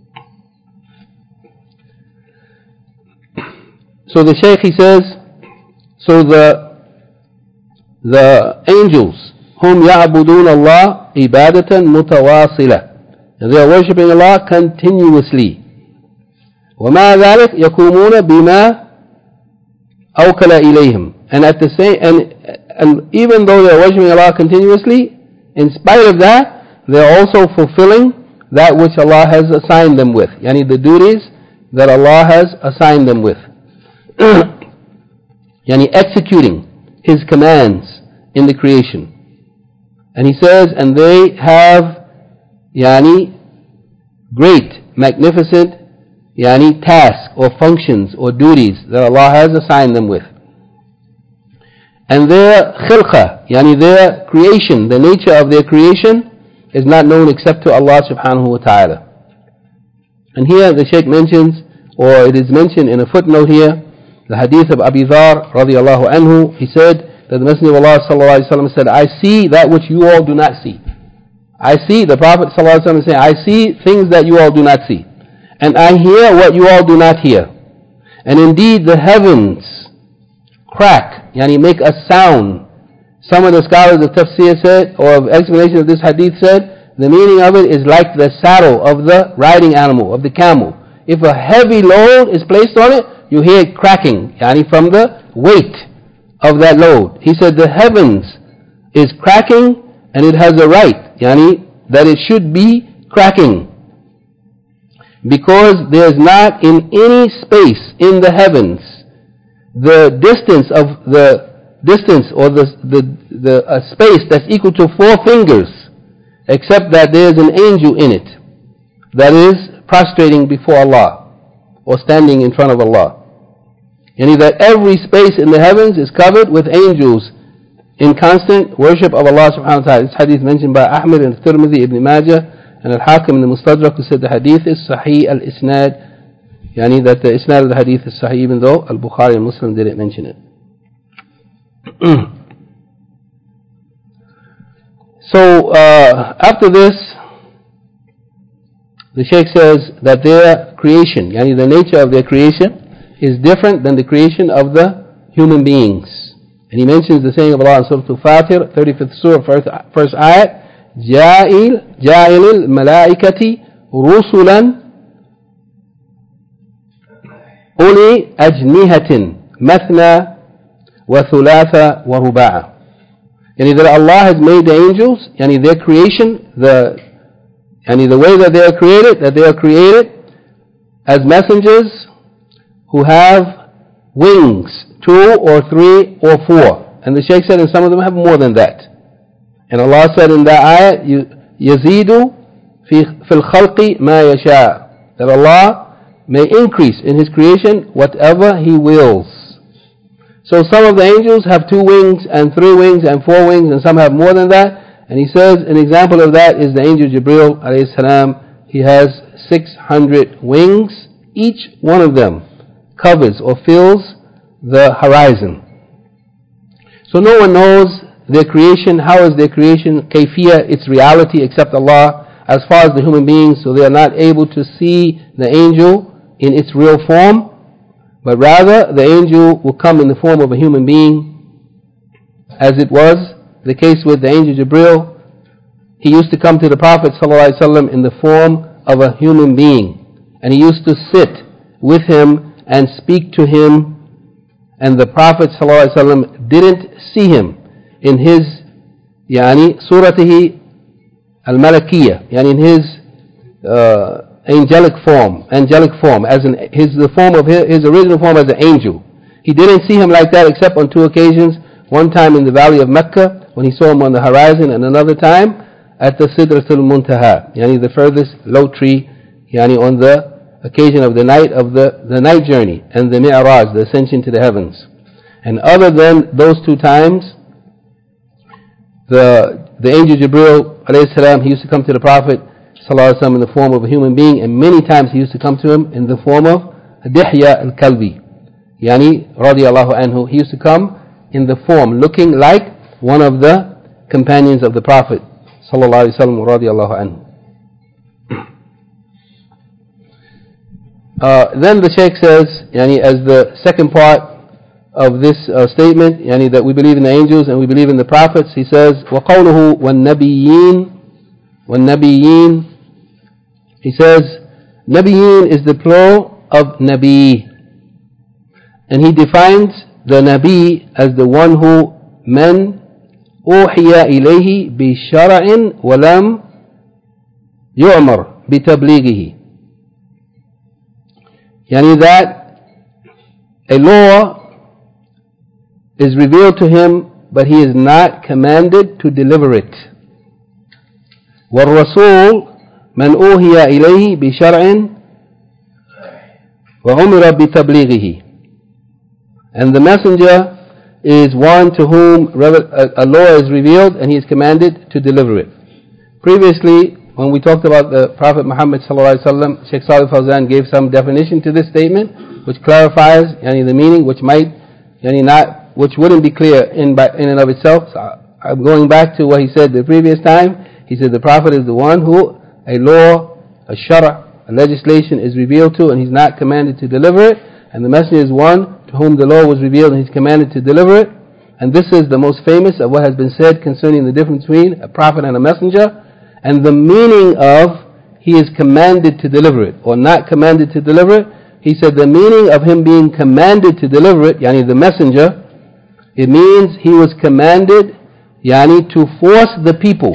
So the Shaykh, he says, so the the angels, whom يعبدون الله عبادة متواصلة, they are worshipping Allah continuously. وَمَا ذَلِكَ يَقُومُونَ بِمَا أَوْكَلَ إِلَيْهِمْ, and at the same, and, and even though they are worshipping Allah continuously, in spite of that, they are also fulfilling that which Allah has assigned them with, yani the duties that Allah has assigned them with, yani executing His commands in the creation. And he says, and they have yani great, magnificent yani tasks or functions or duties that Allah has assigned them with. And their khilqa, yani their creation, the nature of their creation is not known except to Allah subhanahu wa ta'ala. And here the Shaykh mentions, or it is mentioned in a footnote here, the hadith of Abi Dhar radiallahu anhu. He said that the Messenger of Allah sallallahu alaihi wasallam said, I see that which you all do not see. I see, the Prophet sallallahu alaihi wasallam saying, I see things that you all do not see, and I hear what you all do not hear. And indeed the heavens crack, yani make a sound. Some of the scholars of tafsir said, or of explanation of this hadith said, the meaning of it is like the saddle of the riding animal, of the camel. If a heavy load is placed on it, you hear it cracking, yani from the weight of that load. He said the heavens is cracking, and it has a right, yani that it should be cracking, because there is not in any space in the heavens the distance of the distance or the, the, the uh, space that's equal to four fingers, except that there is an angel in it that is prostrating before Allah or standing in front of Allah. Yani that every space in the heavens is covered with angels in constant worship of Allah subhanahu wa ta'ala. This hadith mentioned by Ahmad and Tirmidhi, Ibn Majah, and Al-Hakim in the Mustadrak, who said the hadith is Sahih al-Isnad, yani that the Isnad of the hadith is Sahih, even though Al-Bukhari and Muslim didn't mention it. So uh, after this, the Shaykh says that their creation, yani the nature of their creation, is different than the creation of the human beings. And he mentions the saying of Allah in Surah Al-Fatir, thirty-fifth Surah, first, first ayat, جَائِلْ جَائِلِ الْمَلَائِكَةِ رُسُلًا أُولِي أَجْنِهَةٍ مَثْنَى وَثُلَاثَ وَرُبَاعَ. Yani that Allah has made the angels, yani their creation, the yani the way that they are created, that they are created as messengers who have wings, two or three or four. And the Shaykh said, and some of them have more than that. And Allah said in that ayat, يَزِيدُ فِي الْخَلْقِ مَا يَشَاءُ, that Allah may increase in His creation whatever He wills. So some of the angels have two wings and three wings and four wings, and some have more than that. And he says an example of that is the angel Jibreel alayhi salam. He has six hundred wings. Each one of them covers or fills the horizon. So no one knows their creation. How is their creation? Kayfiyah, its reality, except Allah. As far as the human beings, so they are not able to see the angel in its real form, but rather the angel will come in the form of a human being, as it was the case with the angel Jibreel. He used to come to the Prophet ﷺ in the form of a human being, and he used to sit with him and speak to him, and the Prophet ﷺ didn't see him in his yani suratihi al-malakiyah, yani in his uh, angelic form, angelic form, as in his the form of his, his original form as an angel. He didn't see him like that except on two occasions. One time in the valley of Mecca when he saw him on the horizon, and another time at the Sidratul Muntaha, yani the furthest low tree, yani on the occasion of the night of the, the night journey and the Mi'raj, the ascension to the heavens. And other than those two times, the the angel Jibreel alayhi salam, he used to come to the Prophet sallallahu alaihi wasallam in the form of a human being, and many times he used to come to him in the form of Dihya al-Kalbi, yani radiyallahu anhu. He used to come in the form looking like one of the companions of the Prophet sallallahu alaihi wasallam radiyallahu anhu. Uh, then the Shaykh says, yani as the second part of this uh, statement, yani that we believe in the angels and we believe in the prophets, he says, وَقَوْلُهُ وَالنَّبِيِّينَ وَالنَّبِيِّينَ. He says, Nabiyyin is the plural of Nabi. And he defines the Nabi as the one who man أوحي إليه بشرع ولم يؤمر بتبليغه. Yani that a law is revealed to him, but he is not commanded to deliver it. وَالرَّسُولُ مَنْ أُوحِيَ إِلَيْهِ بِشَرْعٍ وَأُمِرَ بِتَبْلِيغِهِ. And the messenger is one to whom a law is revealed and he is commanded to deliver it. Previously, when we talked about the Prophet Muhammad sallallahu alaihi wasallam, Shaykh Salih Fawzan gave some definition to this statement, which clarifies yani the meaning, which might yani not, which wouldn't be clear in by, in and of itself. So I'm going back to what he said the previous time. He said the Prophet is the one who a law, a shara, a legislation is revealed to, and he's not commanded to deliver it. And the messenger is one to whom the law was revealed and he's commanded to deliver it. And this is the most famous of what has been said concerning the difference between a prophet and a messenger, and the meaning of he is commanded to deliver it or not commanded to deliver it. He said the meaning of him being commanded to deliver it, yani the messenger, it means he was commanded yani to force the people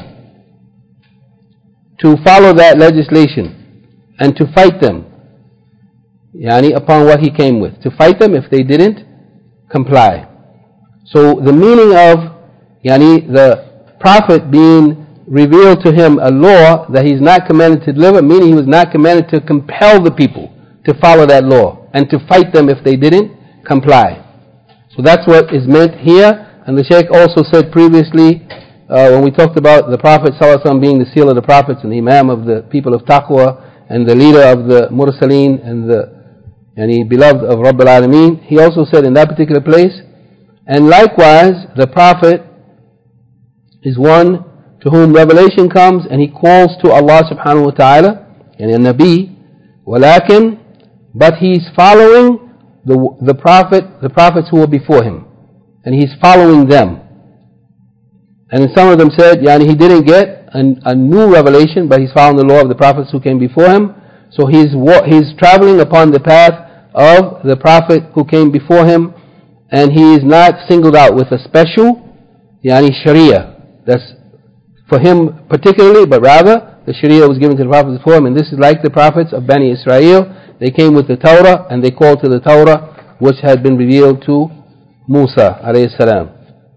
to follow that legislation and to fight them yani upon what he came with, to fight them if they didn't comply. So the meaning of yani, the Prophet being revealed to him a law that he's not commanded to deliver, meaning he was not commanded to compel the people to follow that law and to fight them if they didn't comply. So that's what is meant here. And the Shaykh also said previously, uh, when we talked about the Prophet ﷺ being the seal of the prophets and the Imam of the people of Taqwa and the leader of the Mursaleen and the and he beloved of Rabbil Alameen, he also said in that particular place, and likewise the Prophet is one to whom revelation comes and he calls to Allah subhanahu wa ta'ala, and a Nabi, walakin, but he's following the, the Prophet, the prophets who were before him, and he's following them. And some of them said, yani he didn't get a, a new revelation, but he's following the law of the prophets who came before him. So he's he's traveling upon the path of the Prophet who came before him, and he is not singled out with a special yani Sharia that's for him particularly, but rather the Sharia was given to the prophets before him. And this is like the prophets of Bani Israel. They came with the Torah and they called to the Torah which had been revealed to Musa alayhi salam.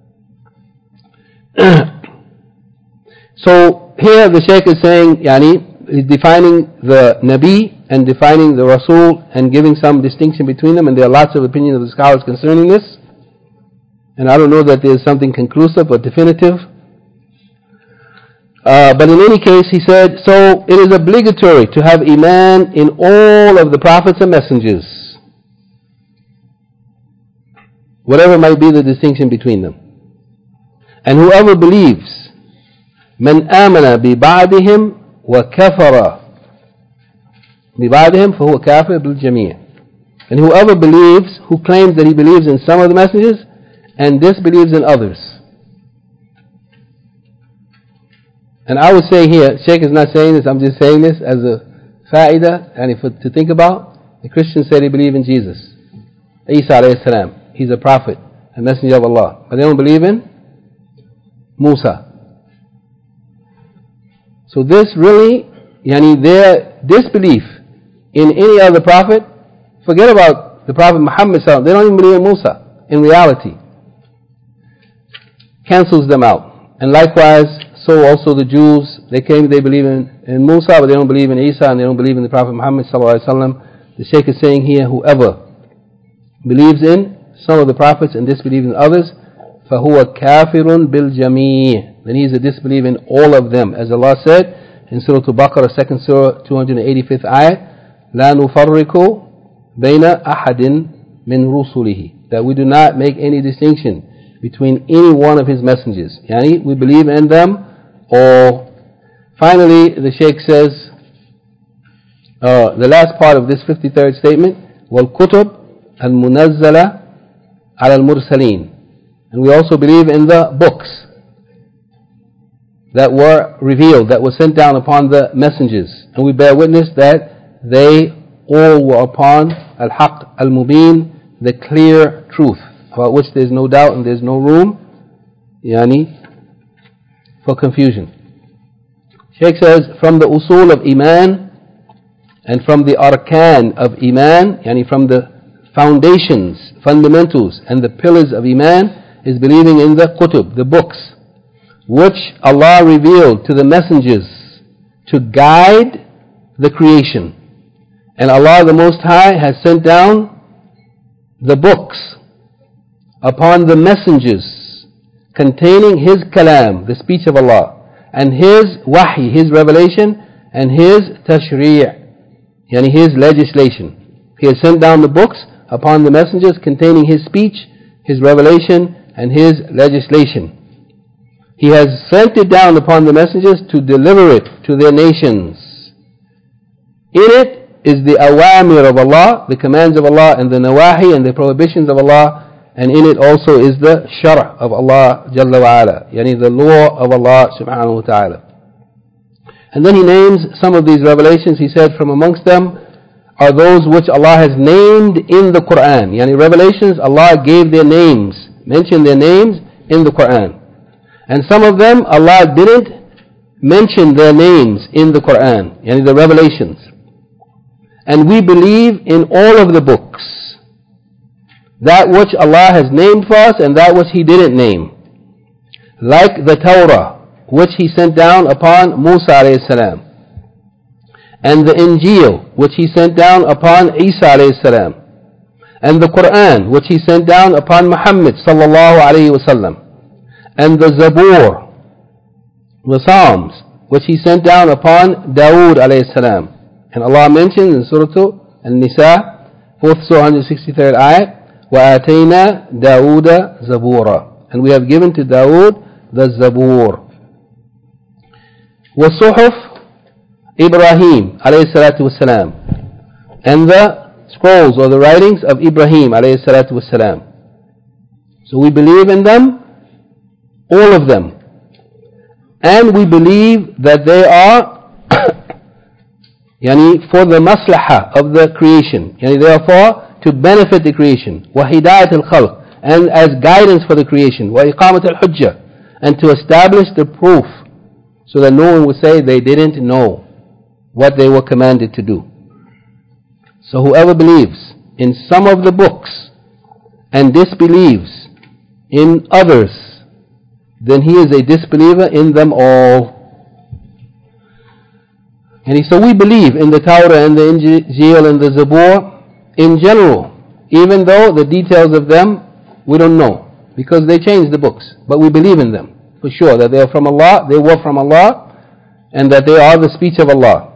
So here the Shaykh is saying, yani, he's defining the Nabi and defining the Rasul and giving some distinction between them, and there are lots of opinions of the scholars concerning this. And I don't know that there is something conclusive or definitive. Uh, but in any case, he said, so it is obligatory to have Iman in all of the prophets and messengers, whatever might be the distinction between them. And whoever believes, من آمن ببعضهم وكفر ببعضهم فهو كافر بالجميع. And whoever believes, who claims that he believes in some of the messengers and disbelieves in others. And I would say here, Shaykh is not saying this, I'm just saying this as a fa'idah, and if to think about. The Christians said they believe in Jesus, Isa alayhi salam. He's a prophet, a messenger of Allah. But they don't believe in Musa. So this really, yani their disbelief in any other prophet, forget about the Prophet Muhammad sallallahu alaihi wasallam, they don't even believe in Musa in reality, cancels them out. And likewise, so also the Jews, they claim they believe in, in Musa, but they don't believe in Isa, and they don't believe in the Prophet Muhammad sallallahu alaihi wasallam. The Shaykh is saying here, whoever believes in some of the prophets and disbelieves in others, فَهُوَ كَافِرٌ بِالْجَمِيعِ, then he is a disbeliever in all of them. As Allah said in Surah Al-Baqarah, second Surah, two hundred eighty-fifth ayah, لَا نُفَرِّقُ بَيْنَ أَحَدٍ مِّن رُسُلِهِ, that we do not make any distinction between any one of his messengers. Yani, we believe in them all. Finally, the Shaykh says, uh, the last part of this fifty-third statement, وَالْكُتُبْ الْمُنَزَّلَةِ عَلَى الْمُرْسَلِينَ, and we also believe in the books that were revealed, that were sent down upon the messengers, and we bear witness that they all were upon al-haq al-mubin, the clear truth, about which there is no doubt and there is no room yani, for confusion. Shaykh says, from the usul of Iman and from the arkan of Iman, yani from the foundations, fundamentals and the pillars of Iman, is believing in the kutub, the books, which Allah revealed to the messengers to guide the creation. And Allah the Most High has sent down the books upon the messengers containing His kalam, the speech of Allah, and His wahi, His revelation, and His tashri', yani His legislation. He has sent down the books upon the messengers containing His speech, His revelation, and His legislation. He has sent it down upon the messengers to deliver it to their nations. In it is the awamir of Allah, the commands of Allah, and the nawahi and the prohibitions of Allah, and in it also is the shar' of Allah Jalla wa Ala, yani the law of Allah subhanahu wa ta'ala. And then he names some of these revelations. He said, from amongst them are those which Allah has named in the Quran. Yani revelations, Allah gave their names, mentioned their names in the Quran. And some of them, Allah didn't mention their names in the Quran, yani the revelations. And we believe in all of the books. that which Allah has named for us and that which He didn't name. Like the Torah, which He sent down upon Musa alayhi salam, and the Injil, which He sent down upon Isa alayhi salam, and the Quran, which He sent down upon Muhammad sallallahu alayhi wasallam, and the Zabur, the Psalms, which He sent down upon Dawood alayhi salam. And Allah mentions in Surah An-Nisa, fourth Surah, one hundred sixty-third ayat, وَآتَيْنَا دَاوُودَ زَبُورًا, and we have given to Dawood the Zabur. وَصُحُفْ Ibrahim alayhi salatu wasalam, and the scrolls or the writings of Ibrahim alayhi salatu wasalam. So we believe in them, all of them. And we believe that they are yani, for the maslahah of the creation. Yani, therefore, to benefit the creation. وَهِدَايَةِ الْخَلْقِ, and as guidance for the creation. وَإِقَامَةِ الْحُجَّةِ, and to establish the proof so that no one would say they didn't know what they were commanded to do. So whoever believes in some of the books and disbelieves in others, then he is a disbeliever in them all. And he, so we believe in the Torah and the Injil and the Zabur in general, even though the details of them we don't know, because they changed the books. But we believe in them, for sure, that they are from Allah, they were from Allah, and that they are the speech of Allah.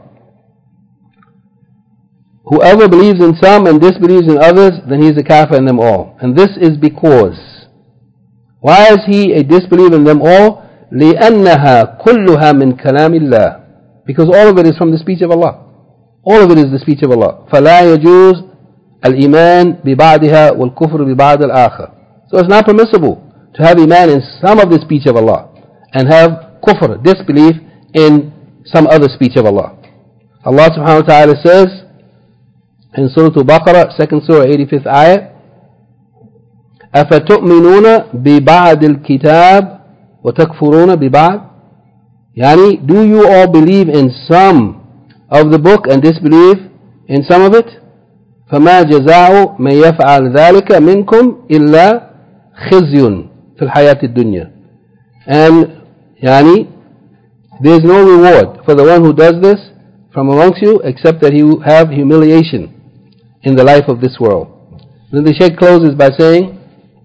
Whoever believes in some and disbelieves in others, then he is a kafir in them all. And this is because, why is he a disbeliever in them all? لِأَنَّهَا كُلُّهَا مِنْ كَلَامِ اللَّهِ, because all of it is from the speech of Allah. All of it is the speech of Allah. فَلَا يَجُوزُ الْإِيمَانِ بِبَعْدِهَا وَالْكُفْرُ بِبَعْدِ الْآخَرِ. So it's not permissible to have iman in some of the speech of Allah and have kufr, disbelief, in some other speech of Allah. Allah subhanahu wa ta'ala says in Surah Al-Baqarah, second Surah, eighty-fifth ayah, أَفَتُؤْمِنُونَ بِبَعْدِ الْكِتَابِ وَتَكْفُرُونَ بِبَعْدِ. Yani, do you all believe in some of the book and disbelieve in some of it? فَمَا جَزَاءُ مَنْ يَفْعَلْ ذَلِكَ مِنْكُمْ إِلَّا خِزْيٌ فِي الْحَيَاةِ الدُّنْيَا. And, yani, there is no reward for the one who does this from amongst you except that he will have humiliation in the life of this world. Then the Shaykh closes by saying,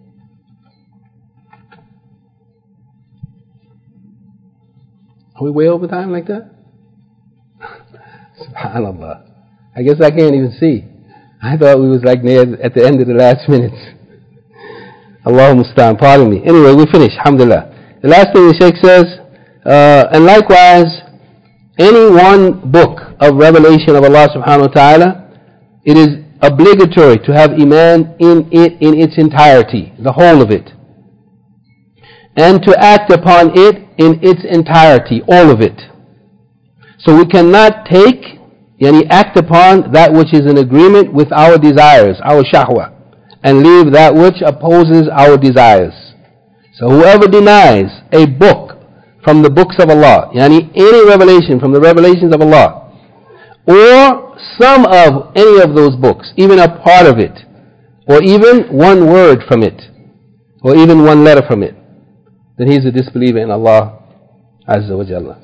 are we way over time like that? SubhanAllah. I guess I can't even see. I thought we was like near at the end of the last minutes. Allahumma musta'an, pardon me. Anyway, we finish, alhamdulillah. The last thing the Shaykh says, uh, and likewise, any one book of revelation of Allah subhanahu wa ta'ala, it is obligatory to have iman in it in its entirety, the whole of it. And to act upon it in its entirety, all of it. So we cannot take, yani act upon that which is in agreement with our desires, our shahwa, and leave that which opposes our desires. So whoever denies a book from the books of Allah, yani any revelation from the revelations of Allah, or some of any of those books, even a part of it, or even one word from it, or even one letter from it, then he is a disbeliever in Allah Azza wa Jalla.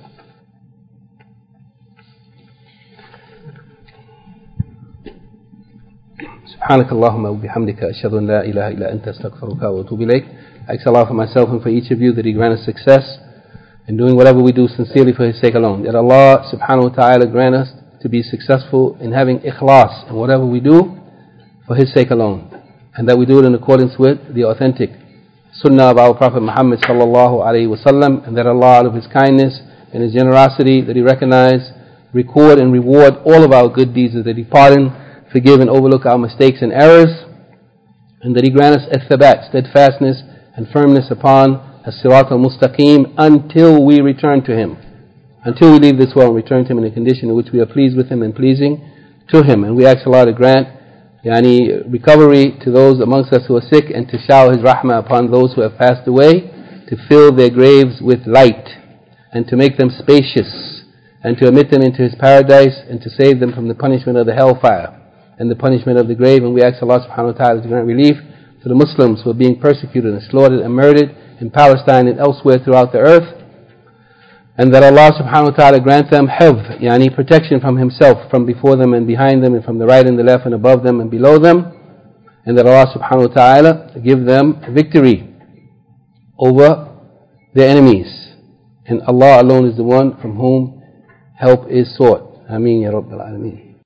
سبحانك اللهم وبحمدك أشهد أن لا إله إلا أنت أستغفرك وأتوب إليك. I ask Allah for myself and for each of you that He grant us success in doing whatever we do sincerely for His sake alone. That Allah subhanahu wa ta'ala grant us to be successful in having ikhlas in whatever we do for His sake alone. And that we do it in accordance with the authentic sunnah of our Prophet Muhammad sallallahu alayhi wa sallam. And that Allah, out of His kindness and His generosity, that He recognize, record and reward all of our good deeds, that He pardon, forgive and overlook our mistakes and errors, and that He grant us athabat, steadfastness and firmness upon as-sirat al-mustaqim until we return to Him, until we leave this world and return to Him in a condition in which we are pleased with Him and pleasing to Him. And we ask Allah to grant yani, recovery to those amongst us who are sick, and to shower His rahmah upon those who have passed away, to fill their graves with light, and to make them spacious, and to admit them into His paradise, and to save them from the punishment of the hellfire and the punishment of the grave. And we ask Allah subhanahu wa ta'ala to grant relief to the Muslims who are being persecuted and slaughtered and murdered in Palestine and elsewhere throughout the earth. And that Allah subhanahu wa ta'ala grant them hifz, yani protection from Himself, from before them and behind them and from the right and the left and above them and below them. And that Allah subhanahu wa ta'ala give them victory over their enemies. And Allah alone is the one from whom help is sought. Ameen ya Rabbil Alameen.